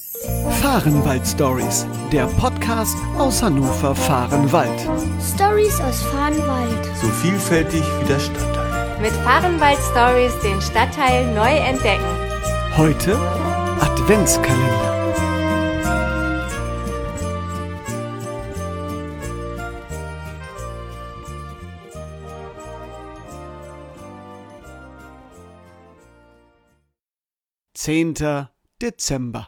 Fahrenwald Stories, der Podcast aus Hannover Fahrenwald. Stories aus Fahrenwald. So vielfältig wie der Stadtteil. Mit Fahrenwald Stories den Stadtteil neu entdecken. Heute Adventskalender. Zehnter Dezember.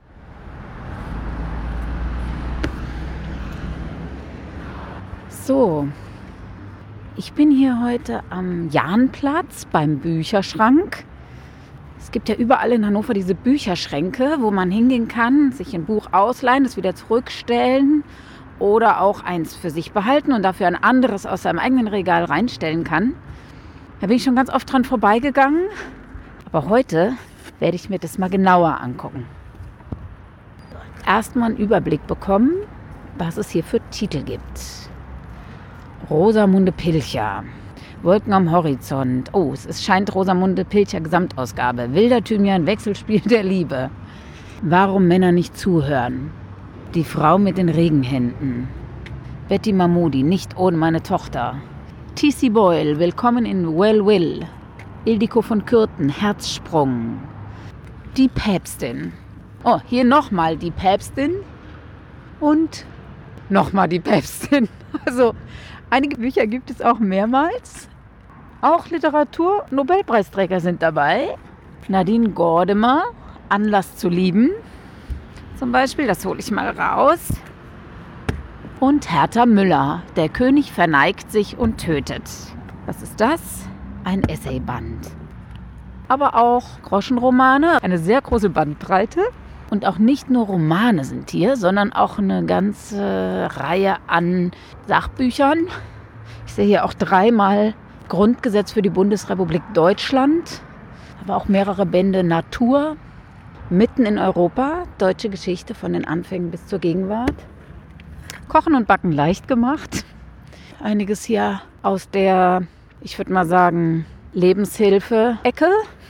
So, ich bin hier heute am Jahnplatz beim Bücherschrank. Es gibt ja überall in Hannover diese Bücherschränke, wo man hingehen kann, sich ein Buch ausleihen, das wieder zurückstellen oder auch eins für sich behalten und dafür ein anderes aus seinem eigenen Regal reinstellen kann. Da bin ich schon ganz oft dran vorbeigegangen, aber heute werde ich mir das mal genauer angucken. Erstmal einen Überblick bekommen, was es hier für Titel gibt. Rosamunde Pilcher, Wolken am Horizont. Oh, es scheint Rosamunde Pilcher Gesamtausgabe. Wilder Thymian, Wechselspiel der Liebe. Warum Männer nicht zuhören. Die Frau mit den Regenhänden. Betty Mahmoudi, nicht ohne meine Tochter. T.C. Boyle, Willkommen in Well Will. Ildiko von Kürten, Herzsprung. Die Päpstin. Oh, hier nochmal die Päpstin. Und nochmal die Päpstin. Also, einige Bücher gibt es auch mehrmals. Auch Literatur-Nobelpreisträger sind dabei. Nadine Gordimer, Anlass zu lieben. Zum Beispiel, das hole ich mal raus. Und Hertha Müller, Der König verneigt sich und tötet. Was ist das? Ein Essayband. Aber auch Groschenromane, eine sehr große Bandbreite. Und auch nicht nur Romane sind hier, sondern auch eine ganze Reihe an Sachbüchern. Ich sehe hier auch 3-mal Grundgesetz für die Bundesrepublik Deutschland, aber auch mehrere Bände Natur, mitten in Europa, deutsche Geschichte von den Anfängen bis zur Gegenwart. Kochen und Backen leicht gemacht. Einiges hier aus der, ich würde mal sagen, Lebenshilfe-Ecke.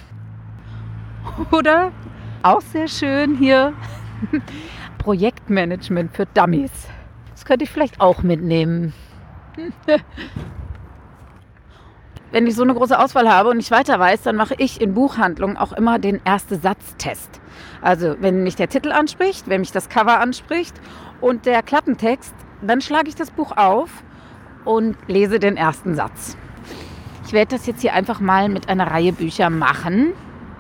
Oder auch sehr schön hier Projektmanagement für Dummies. Das könnte ich vielleicht auch mitnehmen. Wenn ich so eine große Auswahl habe und nicht weiter weiß, dann mache ich in Buchhandlungen auch immer den Erste-Satz-Test. Also wenn mich der Titel anspricht, wenn mich das Cover anspricht und der Klappentext, dann schlage ich das Buch auf und lese den ersten Satz. Ich werde das jetzt hier einfach mal mit einer Reihe Bücher machen.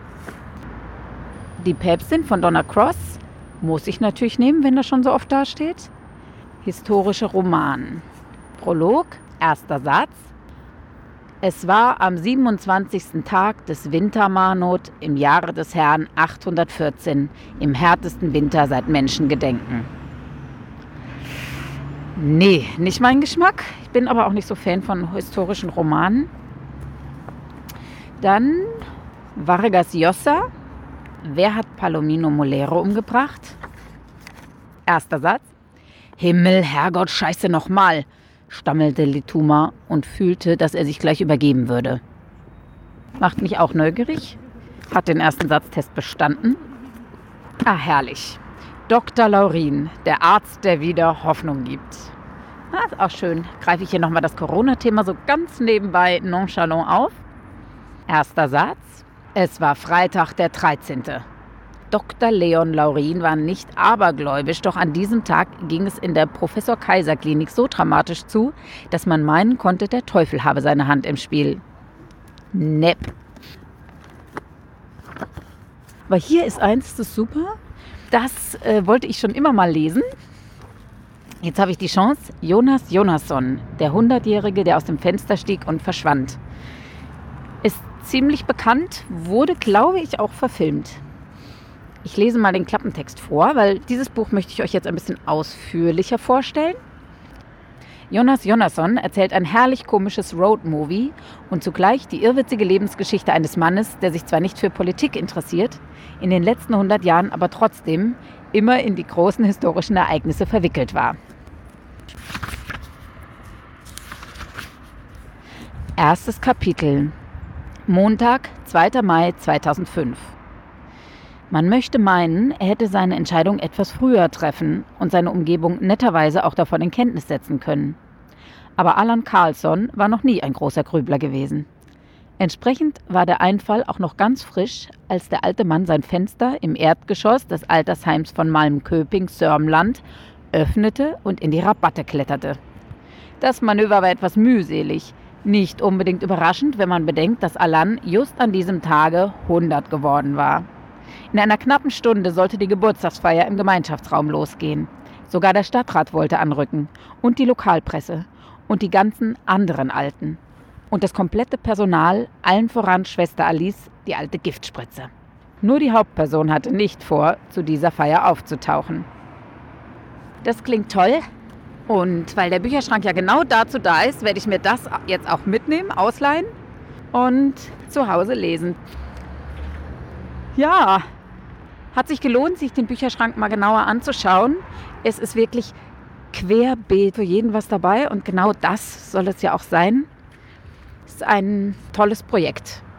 Die Päpstin von Donna Cross muss ich natürlich nehmen, wenn das schon so oft dasteht. Historischer Roman. Prolog, erster Satz. Es war am 27. Tag des Wintermarnot im Jahre des Herrn 814, im härtesten Winter seit Menschengedenken. Nee, nicht mein Geschmack. Ich bin aber auch nicht so Fan von historischen Romanen. Dann Vargas Llosa. Wer hat Palomino Molero umgebracht? Erster Satz. Himmel, Herrgott, Scheiße nochmal, stammelte Lituma und fühlte, dass er sich gleich übergeben würde. Macht mich auch neugierig. Hat den ersten Satztest bestanden. Ah, herrlich. Dr. Laurin, der Arzt, der wieder Hoffnung gibt. Ah, ist auch schön. Greife ich hier nochmal das Corona-Thema so ganz nebenbei nonchalant auf. Erster Satz. Es war Freitag, der 13. Dr. Leon Laurin war nicht abergläubisch, doch an diesem Tag ging es in der Professor-Kaiser-Klinik so dramatisch zu, dass man meinen konnte, der Teufel habe seine Hand im Spiel. Nepp. Aber hier ist eins, das ist super. Das wollte ich schon immer mal lesen. Jetzt habe ich die Chance. Jonas Jonasson, der 100-Jährige, der aus dem Fenster stieg und verschwand. Ist ziemlich bekannt, wurde, glaube ich, auch verfilmt. Ich lese mal den Klappentext vor, weil dieses Buch möchte ich euch jetzt ein bisschen ausführlicher vorstellen. Jonas Jonasson erzählt ein herrlich komisches Roadmovie und zugleich die irrwitzige Lebensgeschichte eines Mannes, der sich zwar nicht für Politik interessiert, in den letzten 100 Jahren aber trotzdem immer in die großen historischen Ereignisse verwickelt war. Erstes Kapitel. Montag, 2. Mai 2005. Man möchte meinen, er hätte seine Entscheidung etwas früher treffen und seine Umgebung netterweise auch davon in Kenntnis setzen können. Aber Allan Karlsson war noch nie ein großer Grübler gewesen. Entsprechend war der Einfall auch noch ganz frisch, als der alte Mann sein Fenster im Erdgeschoss des Altersheims von Malmköping-Sörmland öffnete und in die Rabatte kletterte. Das Manöver war etwas mühselig, nicht unbedingt überraschend, wenn man bedenkt, dass Allan just an diesem Tage 100 geworden war. In einer knappen Stunde sollte die Geburtstagsfeier im Gemeinschaftsraum losgehen. Sogar der Stadtrat wollte anrücken und die Lokalpresse und die ganzen anderen Alten. Und das komplette Personal, allen voran Schwester Alice, die alte Giftspritze. Nur die Hauptperson hatte nicht vor, zu dieser Feier aufzutauchen. Das klingt toll. Und weil der Bücherschrank ja genau dazu da ist, werde ich mir das jetzt auch mitnehmen, ausleihen und zu Hause lesen. Ja, hat sich gelohnt, sich den Bücherschrank mal genauer anzuschauen. Es ist wirklich querbeet, für jeden was dabei und genau das soll es ja auch sein. Es ist ein tolles Projekt.